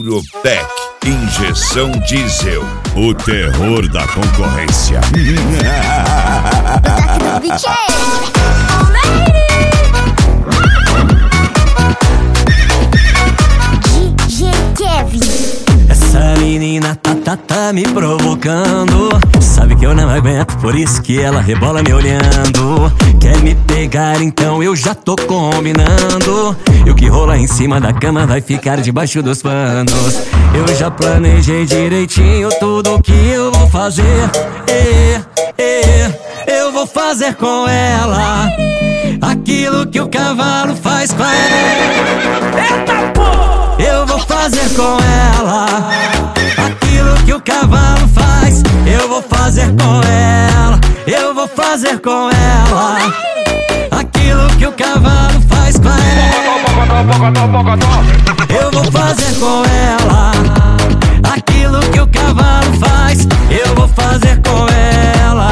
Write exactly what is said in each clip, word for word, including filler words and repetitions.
Malbec, injeção diesel, o terror da concorrência. D J Kevin. Essa menina tá, tá, tá me provocando. Sabe que eu não aguento, por isso que ela rebola me olhando. Quer me pegar, então eu já tô combinando. E o que rola em cima da cama vai ficar debaixo dos panos. Eu já planejei direitinho tudo que eu vou fazer. E, e, eu vou fazer com ela aquilo que o cavalo faz com ela. Eita porra! Eu vou fazer com ela aquilo que o cavalo faz. Eu vou fazer com ela, eu vou fazer com ela aquilo que o cavalo faz com ela. Eu vou fazer com ela aquilo que o cavalo faz. Eu vou fazer com ela.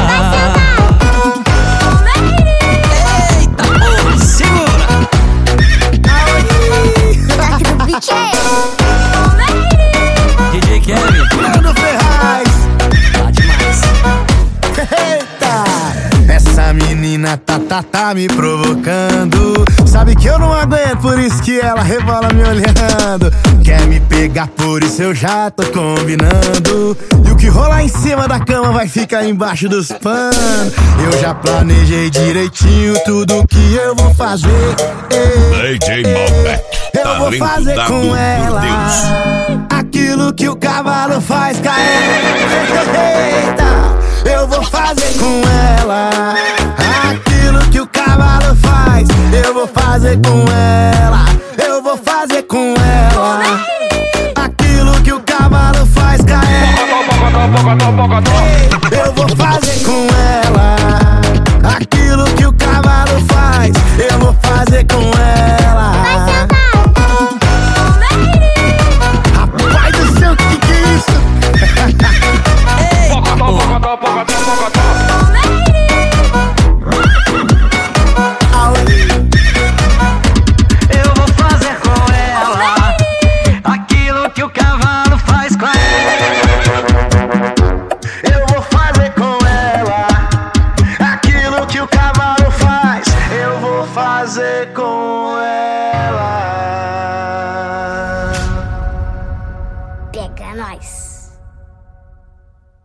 Eita porra, segura! D J Kevin, Bruno Ferraz. tá demais. Eita! Essa menina tá, tá, tá me provocando. Sabe que eu não aguento, por isso que ela rebola me olhando. Quer me pegar, por isso eu já tô combinando. E o que rolar em cima da cama vai ficar embaixo dos panos. Eu já planejei direitinho tudo que eu vou fazer. D J Malbec, Eu vou talento fazer dado com por ela Deus. aquilo que o cavalo faz com ela.